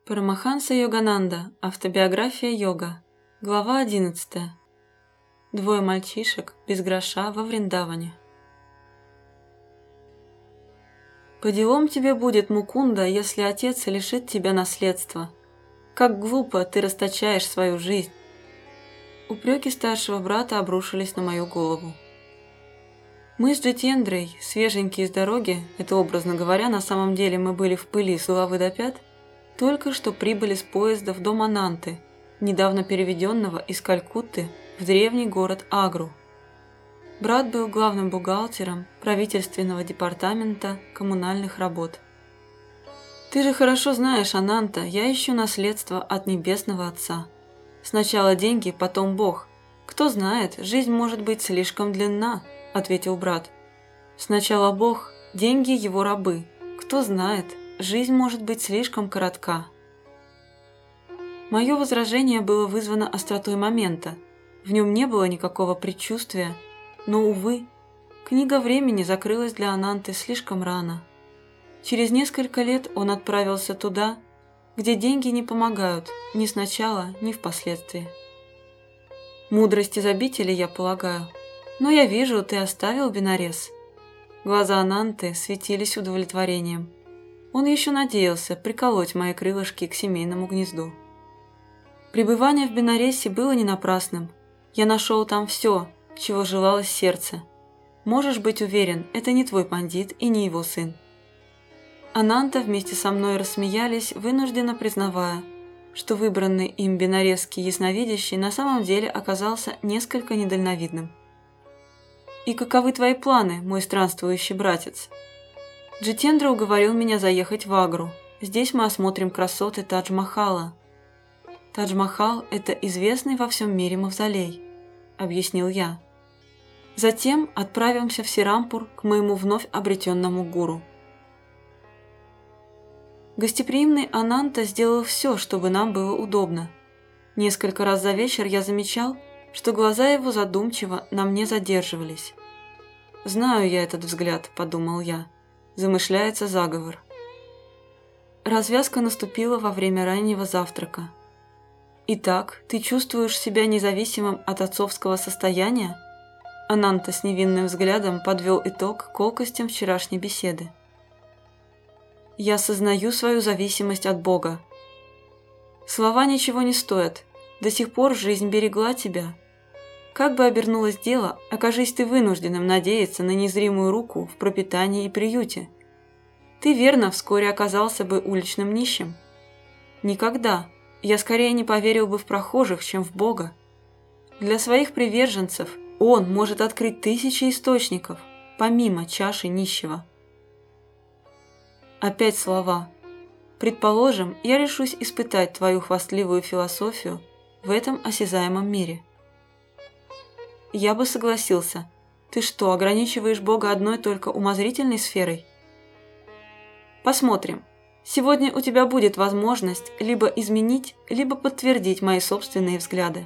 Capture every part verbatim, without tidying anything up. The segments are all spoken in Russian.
Парамаханса Йогананда. Автобиография йога. Глава одиннадцатая. Двое мальчишек без гроша во Вриндаване. По делам тебе будет, Мукунда, если отец лишит тебя наследства. Как глупо ты расточаешь свою жизнь. Упреки старшего брата обрушились на мою голову. Мы с Джитендрой, свеженькие с дороги, это образно говоря, на самом деле мы были в пыли с головы до пят, только что прибыли с поезда в дом Ананты, недавно переведенного из Калькутты в древний город Агру. Брат был главным бухгалтером правительственного департамента коммунальных работ. «Ты же хорошо знаешь, Ананта, я ищу наследство от Небесного Отца. Сначала деньги, потом Бог. Кто знает, жизнь может быть слишком длинна», – ответил брат. «Сначала Бог, деньги его рабы. Кто знает, жизнь может быть слишком коротка». Мое возражение было вызвано остротой момента. В нем не было никакого предчувствия, но, увы, книга времени закрылась для Ананты слишком рано. Через несколько лет он отправился туда, где деньги не помогают ни сначала, ни впоследствии. Мудрость из обители, я полагаю, но я вижу, ты оставил Бенарес. Глаза Ананты светились удовлетворением. Он еще надеялся приколоть мои крылышки к семейному гнезду. Пребывание в Бенаресе было не напрасным. Я нашел там все, чего желалось сердце. Можешь быть уверен, это не твой пандит и не его сын. Ананта вместе со мной рассмеялись, вынужденно признавая, что выбранный им бенаресский ясновидящий на самом деле оказался несколько недальновидным. «И каковы твои планы, мой странствующий братец?» Джитендра уговорил меня заехать в Агру. Здесь мы осмотрим красоты Тадж-Махала. Тадж-Махал – это известный во всем мире мавзолей, объяснил я. Затем отправимся в Сирампур к моему вновь обретенному гуру. Гостеприимный Ананта сделал все, чтобы нам было удобно. Несколько раз за вечер я замечал, что глаза его задумчиво на мне задерживались. «Знаю я этот взгляд», – подумал я. Замышляется заговор. Развязка наступила во время раннего завтрака. «Итак, ты чувствуешь себя независимым от отцовского состояния?» Ананта с невинным взглядом подвел итог колкостям вчерашней беседы. «Я сознаю свою зависимость от Бога. Слова ничего не стоят. До сих пор жизнь берегла тебя. Как бы обернулось дело, окажись ты вынужденным надеяться на незримую руку в пропитании и приюте. Ты верно вскоре оказался бы уличным нищим. Никогда. Я скорее не поверил бы в прохожих, чем в Бога. Для своих приверженцев Он может открыть тысячи источников, помимо чаши нищего». Опять слова. «Предположим, я решусь испытать твою хвастливую философию в этом осязаемом мире». Я бы согласился. Ты что, ограничиваешь Бога одной только умозрительной сферой? Посмотрим. Сегодня у тебя будет возможность либо изменить, либо подтвердить мои собственные взгляды.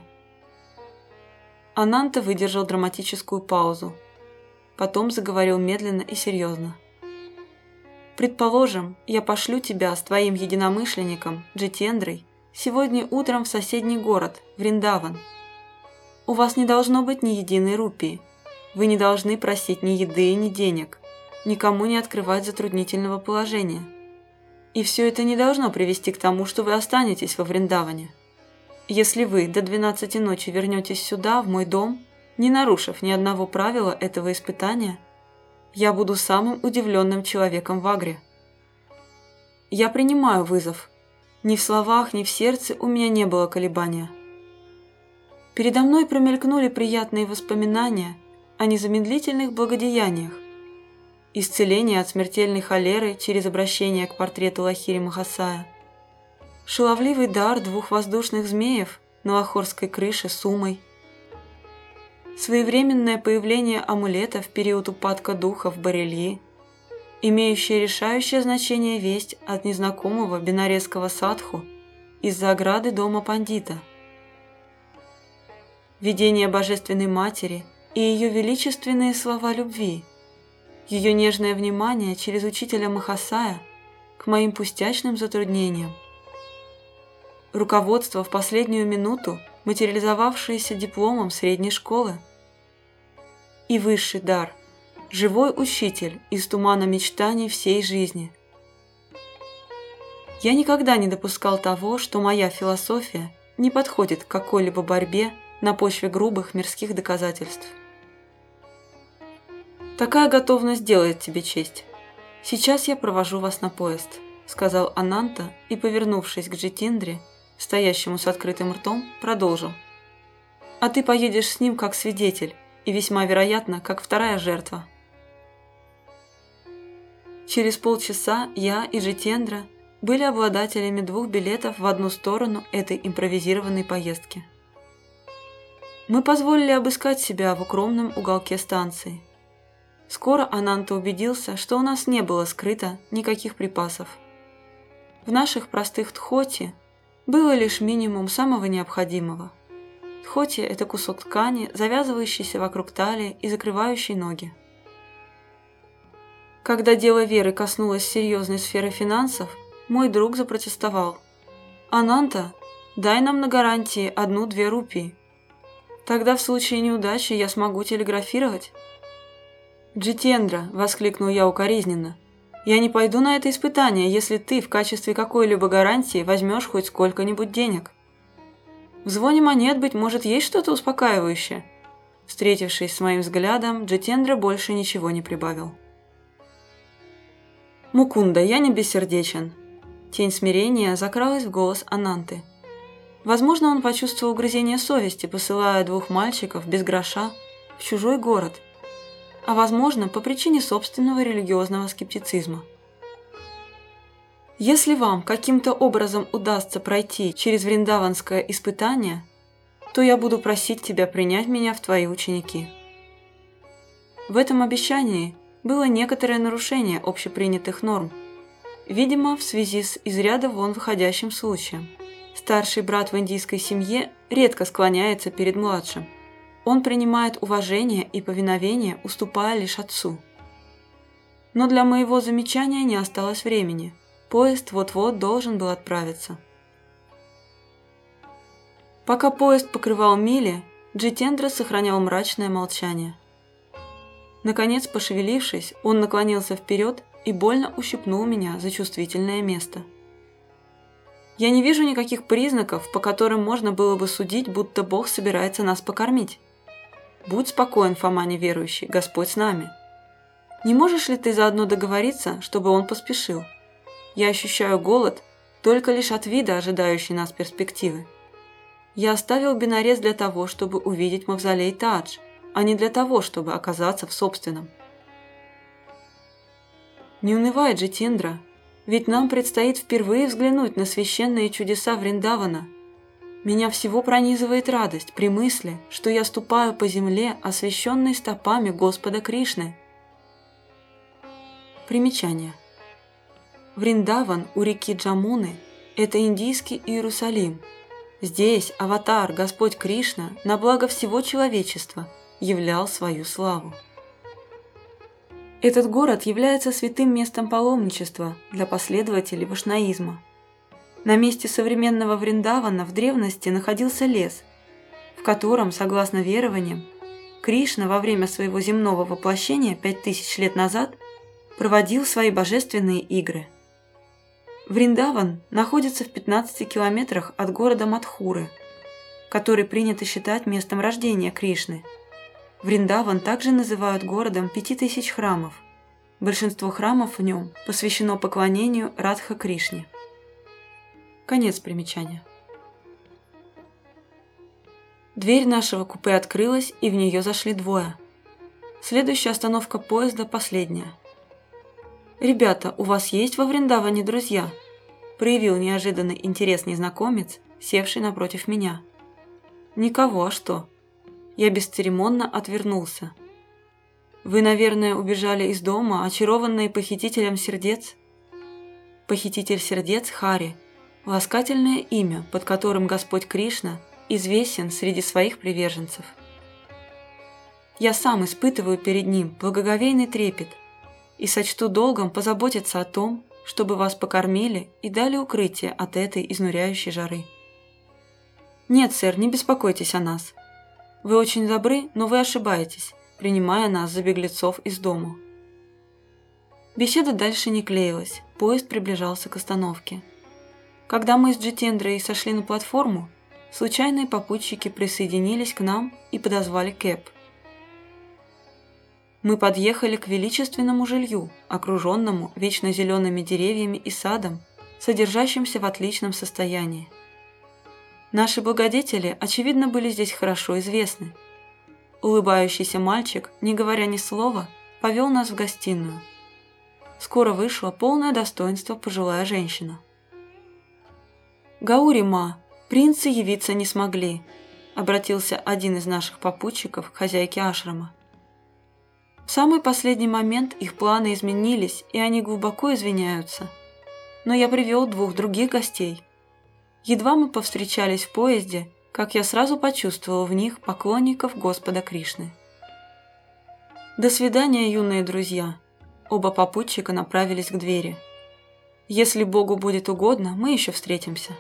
Ананта выдержал драматическую паузу. Потом заговорил медленно и серьезно. «Предположим, я пошлю тебя с твоим единомышленником, Джитендрой, сегодня утром в соседний город, Вриндаван. У вас не должно быть ни единой рупии. Вы не должны просить ни еды, ни денег, никому не открывать затруднительного положения. И все это не должно привести к тому, что вы останетесь во Вриндаване. Если вы до двенадцати ночи вернетесь сюда, в мой дом, не нарушив ни одного правила этого испытания, я буду самым удивленным человеком в Агре. Я принимаю вызов. Ни в словах, ни в сердце у меня не было колебания». Передо мной промелькнули приятные воспоминания о незамедлительных благодеяниях. Исцеление от смертельной холеры через обращение к портрету Лахири Махасая. Шаловливый дар двух воздушных змеев на лахорской крыше с Умой. Своевременное появление амулета в период упадка духа в Барельи, имеющее решающее значение весть от незнакомого бенаресского садху из-за ограды дома пандита. Видение Божественной Матери и ее величественные слова любви, ее нежное внимание через учителя Махасая к моим пустячным затруднениям, руководство в последнюю минуту, материализовавшееся дипломом средней школы. И высший дар – живой учитель из тумана мечтаний всей жизни. Я никогда не допускал того, что моя философия не подходит к какой-либо борьбе на почве грубых мирских доказательств. Такая готовность делает тебе честь. Сейчас я провожу вас на поезд, сказал Ананта и, повернувшись к Джитиндре, стоящему с открытым ртом, продолжил. А ты поедешь с ним как свидетель и весьма вероятно, как вторая жертва. Через полчаса я и Джитиндра были обладателями двух билетов в одну сторону этой импровизированной поездки. Мы позволили обыскать себя в укромном уголке станции. Скоро Ананта убедился, что у нас не было скрыто никаких припасов. В наших простых тхоти было лишь минимум самого необходимого. Тхоти – это кусок ткани, завязывающийся вокруг талии и закрывающий ноги. Когда дело веры коснулось серьезной сферы финансов, мой друг запротестовал. «Ананта, дай нам на гарантии одну-две рупии. Тогда в случае неудачи я смогу телеграфировать». «Джитендра», – воскликнул я укоризненно, – «я не пойду на это испытание, если ты в качестве какой-либо гарантии возьмешь хоть сколько-нибудь денег». «В звоне монет, быть может, есть что-то успокаивающее?» Встретившись с моим взглядом, Джитендра больше ничего не прибавил. «Мукунда, я не бессердечен». Тень смирения закралась в голос Ананты. Возможно, он почувствовал угрызение совести, посылая двух мальчиков без гроша в чужой город, а возможно, по причине собственного религиозного скептицизма. Если вам каким-то образом удастся пройти через вриндаванское испытание, то я буду просить тебя принять меня в твои ученики. В этом обещании было некоторое нарушение общепринятых норм, видимо, в связи с из ряда вон выходящим случаем. Старший брат в индийской семье редко склоняется перед младшим. Он принимает уважение и повиновение, уступая лишь отцу. Но для моего замечания не осталось времени. Поезд вот-вот должен был отправиться. Пока поезд покрывал мили, Джитендра сохранял мрачное молчание. Наконец, пошевелившись, он наклонился вперед и больно ущипнул меня за чувствительное место. Я не вижу никаких признаков, по которым можно было бы судить, будто Бог собирается нас покормить. Будь спокоен, Фома неверующий, Господь с нами. Не можешь ли ты заодно договориться, чтобы он поспешил? Я ощущаю голод только лишь от вида ожидающей нас перспективы. Я оставил бинарез для того, чтобы увидеть мавзолей Тадж, а не для того, чтобы оказаться в собственном. Не унывай, Джитендра, ведь нам предстоит впервые взглянуть на священные чудеса Вриндавана. Меня всего пронизывает радость при мысли, что я ступаю по земле, освященной стопами Господа Кришны. Примечание. Вриндаван у реки Джамуны – это индийский Иерусалим. Здесь аватар, Господь Кришна, на благо всего человечества, являл свою славу. Этот город является святым местом паломничества для последователей вайшнаизма. На месте современного Вриндавана в древности находился лес, в котором, согласно верованиям, Кришна во время своего земного воплощения пять тысяч лет назад проводил свои божественные игры. Вриндаван находится в пятнадцати километрах от города Мадхуры, который принято считать местом рождения Кришны. Вриндаван также называют городом пяти тысяч храмов. Большинство храмов в нем посвящено поклонению Радха Кришне. Конец примечания. Дверь нашего купе открылась, и в нее зашли двое. Следующая остановка поезда последняя. «Ребята, у вас есть во Вриндаване друзья?» проявил неожиданный интерес незнакомец, севший напротив меня. «Никого, а что?» Я бесцеремонно отвернулся. «Вы, наверное, убежали из дома, очарованные похитителем сердец?» Похититель сердец Хари – ласкательное имя, под которым Господь Кришна известен среди своих приверженцев. Я сам испытываю перед ним благоговейный трепет и сочту долгом позаботиться о том, чтобы вас покормили и дали укрытие от этой изнуряющей жары. «Нет, сэр, не беспокойтесь о нас. Вы очень добры, но вы ошибаетесь, принимая нас за беглецов из дому». Беседа дальше не клеилась, поезд приближался к остановке. Когда мы с Джитендрой сошли на платформу, случайные попутчики присоединились к нам и подозвали кэб. Мы подъехали к величественному жилью, окруженному вечно зелеными деревьями и садом, содержащимся в отличном состоянии. Наши благодетели, очевидно, были здесь хорошо известны. Улыбающийся мальчик, не говоря ни слова, повел нас в гостиную. Скоро вышла полное достоинство пожилая женщина. «Гаури-ма, принцы явиться не смогли», — обратился один из наших попутчиков к хозяйке ашрама. В самый последний момент их планы изменились, и они глубоко извиняются. Но я привел двух других гостей. Едва мы повстречались в поезде, как я сразу почувствовал в них поклонников Господа Кришны. «До свидания, юные друзья!» Оба попутчика направились к двери. «Если Богу будет угодно, мы еще встретимся».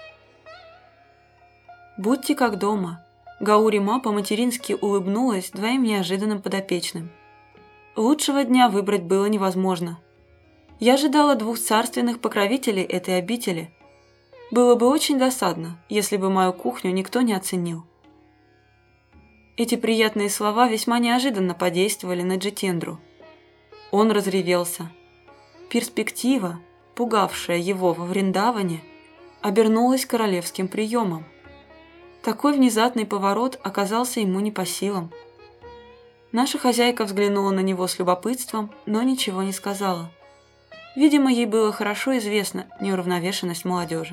«Будьте как дома», Гаури-ма по-матерински улыбнулась двоим неожиданным подопечным. Лучшего дня выбрать было невозможно. Я ожидала двух царственных покровителей этой обители. Было бы очень досадно, если бы мою кухню никто не оценил. Эти приятные слова весьма неожиданно подействовали на Джитендру. Он разревелся. Перспектива, пугавшая его во Вриндаване, обернулась королевским приемом. Такой внезапный поворот оказался ему не по силам. Наша хозяйка взглянула на него с любопытством, но ничего не сказала. Видимо, ей было хорошо известна неуравновешенность молодежи.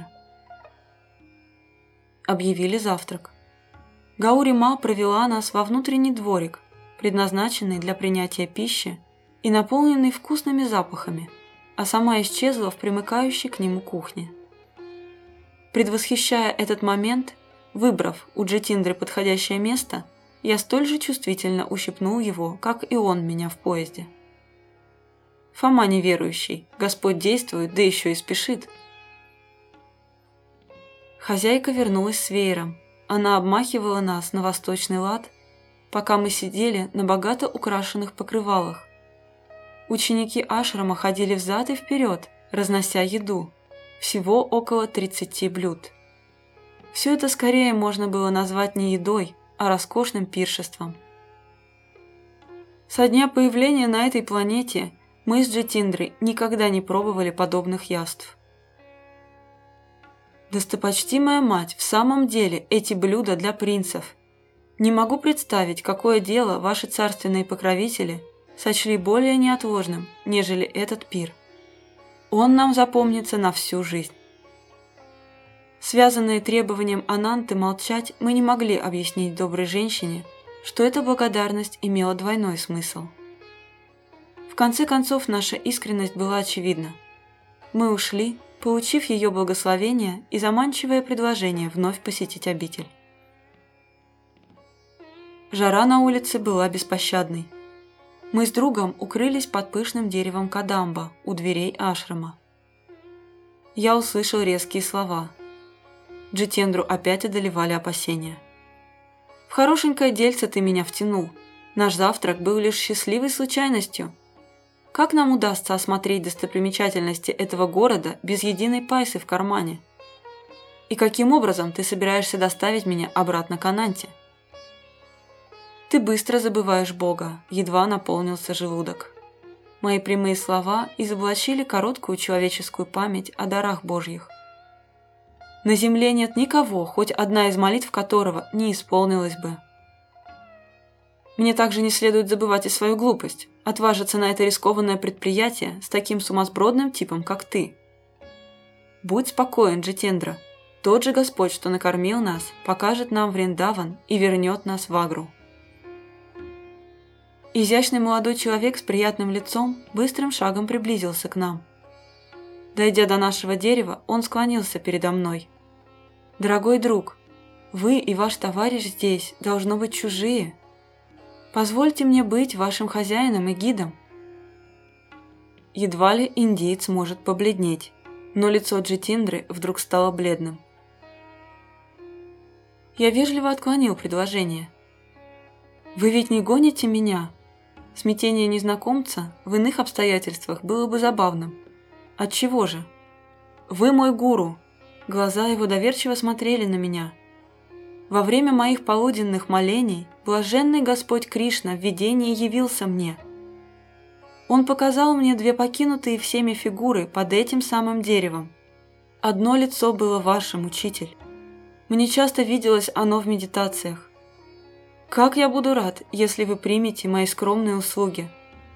Объявили завтрак. Гаури-ма провела нас во внутренний дворик, предназначенный для принятия пищи и наполненный вкусными запахами, а сама исчезла в примыкающей к нему кухне. Предвосхищая этот момент, выбрав у Джитендры подходящее место, я столь же чувствительно ущипнул его, как и он меня в поезде. Фома неверующий, Господь действует, да еще и спешит. Хозяйка вернулась с веером. Она обмахивала нас на восточный лад, пока мы сидели на богато украшенных покрывалах. Ученики ашрама ходили взад и вперед, разнося еду, всего около тридцати блюд. Все это скорее можно было назвать не едой, а роскошным пиршеством. Со дня появления на этой планете мы с Джитендрой никогда не пробовали подобных яств. Достопочтимая мать, в самом деле эти блюда для принцев. Не могу представить, какое дело ваши царственные покровители сочли более неотложным, нежели этот пир. Он нам запомнится на всю жизнь. Связанные требованием Ананты молчать, мы не могли объяснить доброй женщине, что эта благодарность имела двойной смысл. В конце концов, наша искренность была очевидна. Мы ушли, получив ее благословение и заманчивое предложение вновь посетить обитель. Жара на улице была беспощадной. Мы с другом укрылись под пышным деревом кадамба у дверей ашрама. Я услышал резкие слова. Джитендру опять одолевали опасения. «В хорошенькое дельце ты меня втянул. Наш завтрак был лишь счастливой случайностью. Как нам удастся осмотреть достопримечательности этого города без единой пайсы в кармане? И каким образом ты собираешься доставить меня обратно к Ананте?» «Ты быстро забываешь Бога», едва наполнился желудок. Мои прямые слова изоблачили короткую человеческую память о дарах Божьих. На земле нет никого, хоть одна из молитв которого не исполнилась бы. Мне также не следует забывать и свою глупость, отважиться на это рискованное предприятие с таким сумасбродным типом, как ты. Будь спокоен, Джитендра. Тот же Господь, что накормил нас, покажет нам Вриндаван и вернет нас в Агру. Изящный молодой человек с приятным лицом быстрым шагом приблизился к нам. Дойдя до нашего дерева, он склонился передо мной. «Дорогой друг, вы и ваш товарищ здесь должно быть чужие. Позвольте мне быть вашим хозяином и гидом». Едва ли индиец может побледнеть, но лицо Джитендры вдруг стало бледным. Я вежливо отклонил предложение. «Вы ведь не гоните меня?» Смятение незнакомца в иных обстоятельствах было бы забавным. Отчего же? «Вы мой гуру!» Глаза его доверчиво смотрели на меня. Во время моих полуденных молений блаженный Господь Кришна в видении явился мне. Он показал мне две покинутые всеми фигуры под этим самым деревом. Одно лицо было вашим, учитель. Мне часто виделось оно в медитациях. Как я буду рад, если вы примете мои скромные услуги.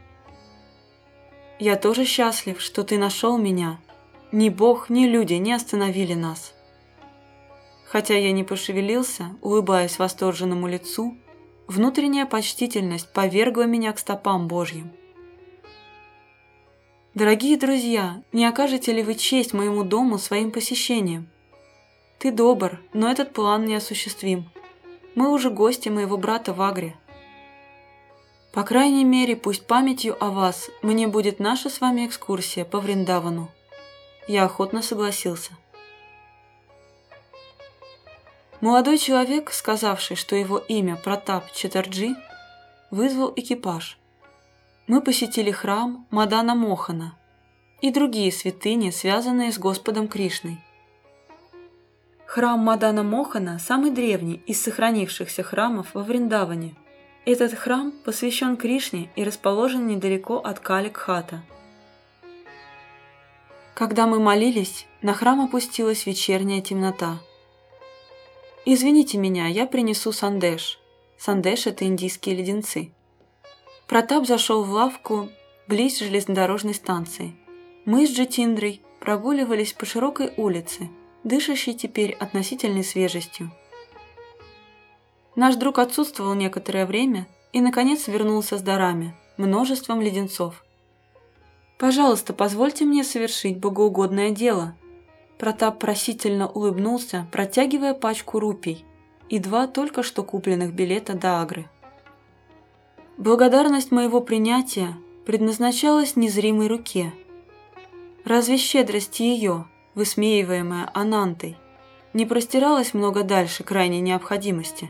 Я тоже счастлив, что ты нашел меня. Ни Бог, ни люди не остановили нас. Хотя я не пошевелился, улыбаясь восторженному лицу, внутренняя почтительность повергла меня к стопам Божьим. Дорогие друзья, не окажете ли вы честь моему дому своим посещением? Ты добр, но этот план неосуществим. Мы уже гости моего брата в Агре. По крайней мере, пусть памятью о вас мне будет наша с вами экскурсия по Вриндавану. Я охотно согласился. Молодой человек, сказавший, что его имя Пратап Чаттерджи, вызвал экипаж. Мы посетили храм Мадана Мохана и другие святыни, связанные с Господом Кришной. Храм Мадана Мохана – самый древний из сохранившихся храмов во Вриндаване. Этот храм посвящен Кришне и расположен недалеко от Кали-Кхата. Когда мы молились, на храм опустилась вечерняя темнота. «Извините меня, я принесу сандеш». Сандеш – это индийские леденцы. Пратап зашел в лавку близ железнодорожной станции. Мы с Джитиндрой прогуливались по широкой улице, дышащей теперь относительной свежестью. Наш друг отсутствовал некоторое время и, наконец, вернулся с дарами, множеством леденцов. «Пожалуйста, позвольте мне совершить богоугодное дело». Пратап просительно улыбнулся, протягивая пачку рупий и два только что купленных билета до Агры. Благодарность моего принятия предназначалась незримой руке. Разве щедрость ее, высмеиваемая Анантой, не простиралась много дальше крайней необходимости?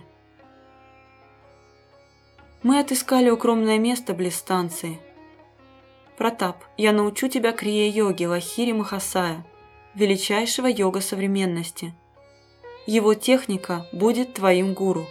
Мы отыскали укромное место близ станции. «Пратап, я научу тебя крия-йоге Лахири Махасая, величайшего йога современности. Его техника будет твоим гуру».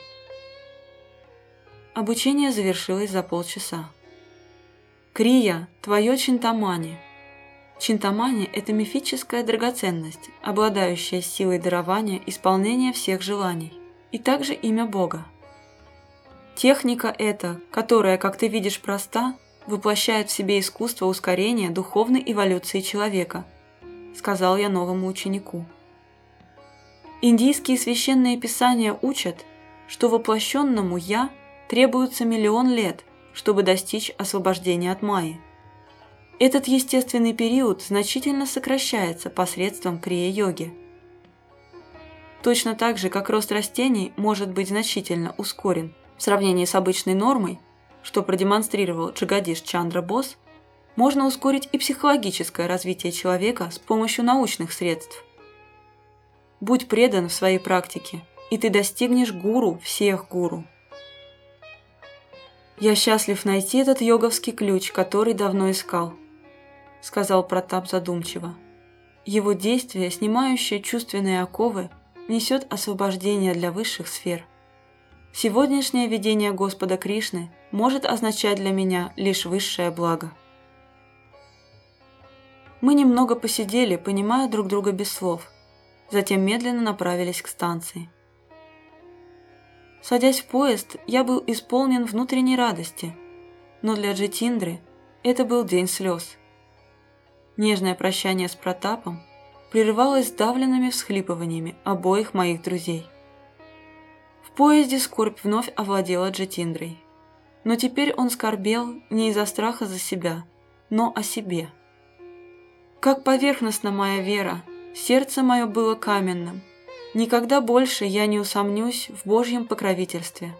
Обучение завершилось за полчаса. Крия – твое чинтамани. Чинтамани – это мифическая драгоценность, обладающая силой дарования исполнения всех желаний, и также имя Бога. Техника эта, которая, как ты видишь, проста, воплощает в себе искусство ускорения духовной эволюции человека, сказал я новому ученику. Индийские священные писания учат, что воплощенному «я» требуется миллион лет, чтобы достичь освобождения от майи. Этот естественный период значительно сокращается посредством крия-йоги. Точно так же, как рост растений может быть значительно ускорен в сравнении с обычной нормой, что продемонстрировал Джагадиш Чандра Бос, можно ускорить и психологическое развитие человека с помощью научных средств. Будь предан в своей практике, и ты достигнешь гуру всех гуру. «Я счастлив найти этот йоговский ключ, который давно искал», — сказал Пратап задумчиво. «Его действие, снимающее чувственные оковы, несет освобождение для высших сфер. Сегодняшнее видение Господа Кришны может означать для меня лишь высшее благо». Мы немного посидели, понимая друг друга без слов, затем медленно направились к станции. Садясь в поезд, я был исполнен внутренней радости, но для Джитиндры это был день слез. Нежное прощание с Пратапом прерывалось сдавленными всхлипываниями обоих моих друзей. В поезде скорбь вновь овладела Джитиндрой, но теперь он скорбел не из-за страха за себя, но о себе. Как поверхностна моя вера, сердце мое было каменным. Никогда больше я не усомнюсь в Божьем покровительстве.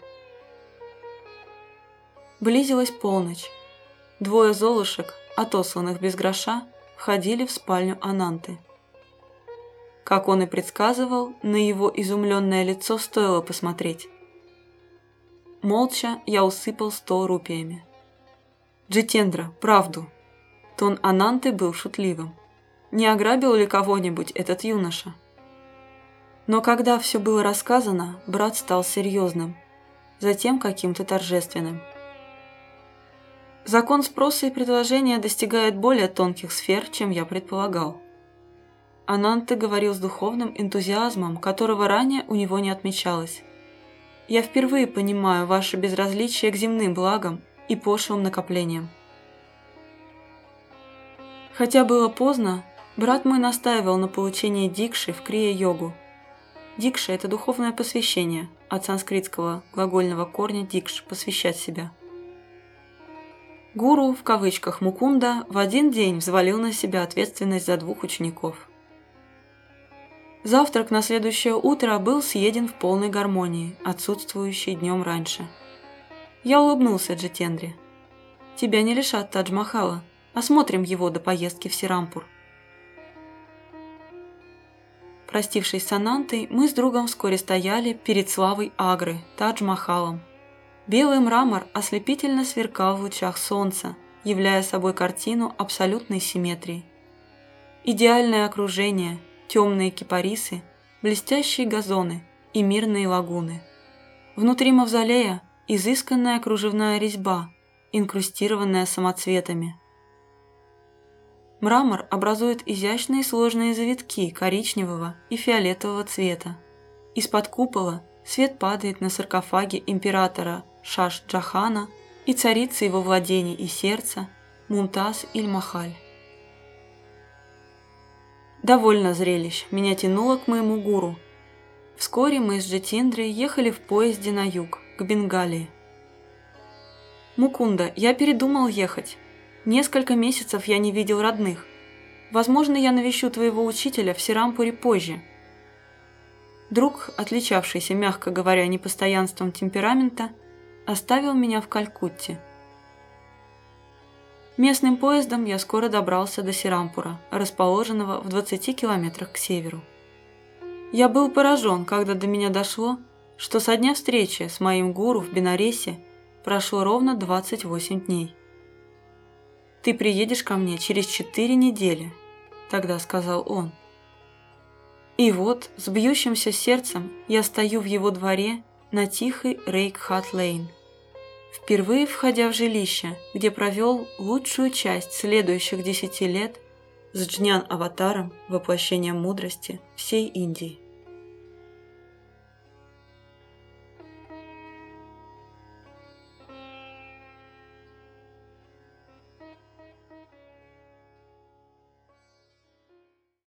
Близилась полночь. Двое золушек, отосланных без гроша, входили в спальню Ананты. Как он и предсказывал, на его изумленное лицо стоило посмотреть. Молча я усыпал сто рупиями. «Джитендра, правду!» Тон Ананты был шутливым. Не ограбил ли кого-нибудь этот юноша? Но когда все было рассказано, брат стал серьезным, затем каким-то торжественным. Закон спроса и предложения достигает более тонких сфер, чем я предполагал. Ананта говорил с духовным энтузиазмом, которого ранее у него не отмечалось. Я впервые понимаю ваше безразличие к земным благам и пошлым накоплениям. Хотя было поздно, брат мой настаивал на получении дикши в крия-йогу. Дикша – это духовное посвящение, от санскритского глагольного корня дикш – посвящать себя. Гуру, в кавычках Мукунда, в один день взвалил на себя ответственность за двух учеников. Завтрак на следующее утро был съеден в полной гармонии, отсутствующей днем раньше. Я улыбнулся Джитендре. «Тебя не лишат Тадж-Махала. Осмотрим его до поездки в Сирампур». Простившись с Анантой, мы с другом вскоре стояли перед славой Агры, Тадж-Махалом. Белый мрамор ослепительно сверкал в лучах солнца, являя собой картину абсолютной симметрии. Идеальное окружение, темные кипарисы, блестящие газоны и мирные лагуны. Внутри мавзолея изысканная кружевная резьба, инкрустированная самоцветами. Мрамор образует изящные сложные завитки коричневого и фиолетового цвета. Из-под купола свет падает на саркофаги императора Шаш-Джахана и царицы его владений и сердца Мумтаз-Иль-Махаль. Довольно зрелищ, меня тянуло к моему гуру. Вскоре мы с Джитендрой ехали в поезде на юг, к Бенгалии. «Мукунда, я передумал ехать. Несколько месяцев я не видел родных. Возможно, я навещу твоего учителя в Сирампуре позже». Друг, отличавшийся, мягко говоря, непостоянством темперамента, оставил меня в Калькутте. Местным поездом я скоро добрался до Сирампура, расположенного в двадцати километрах к северу. Я был поражен, когда до меня дошло, что со дня встречи с моим гуру в Бенаресе прошло ровно двадцать восемь дней. «Ты приедешь ко мне через четыре недели», – тогда сказал он. И вот, с бьющимся сердцем, я стою в его дворе на тихой Рейкхат-Лейн, впервые входя в жилище, где провел лучшую часть следующих десяти лет с Джнян-аватаром, воплощением мудрости всей Индии.